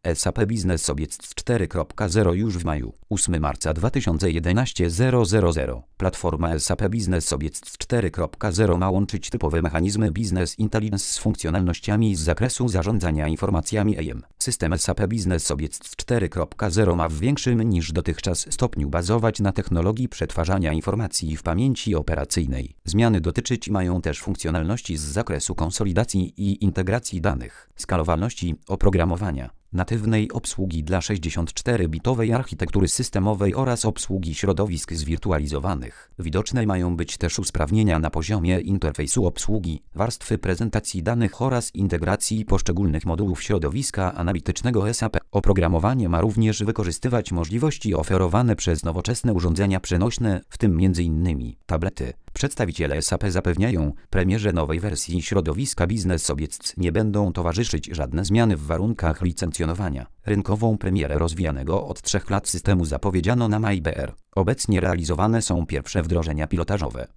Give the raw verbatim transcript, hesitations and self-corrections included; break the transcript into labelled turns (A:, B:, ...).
A: S A P Business Objects cztery kropka zero już w maju. ósmego marca dwa tysiące jedenastego zero zero zero. Platforma S A P Business Objects cztery kropka zero ma łączyć typowe mechanizmy Business Intelligence z funkcjonalnościami z zakresu zarządzania informacjami A I M. System S A P Business Objects cztery kropka zero ma w większym niż dotychczas stopniu bazować na technologii przetwarzania informacji w pamięci operacyjnej. Zmiany dotyczyć mają też funkcjonalności z zakresu konsolidacji i integracji danych, skalowalności oprogramowania, natywnej obsługi dla sześćdziesięcioczterobitowej architektury systemowej oraz obsługi środowisk zwirtualizowanych. Widoczne mają być też usprawnienia na poziomie interfejsu obsługi, warstwy prezentacji danych oraz integracji poszczególnych modułów środowiska analitycznego S A P. Oprogramowanie ma również wykorzystywać możliwości oferowane przez nowoczesne urządzenia przenośne, w tym między innymi tablety. Przedstawiciele S A P zapewniają, premierze nowej wersji środowiska Business Objects nie będą towarzyszyć żadne zmiany w warunkach licencjonowania. Rynkową premierę rozwijanego od trzech lat systemu zapowiedziano na maj B R. Obecnie realizowane są pierwsze wdrożenia pilotażowe.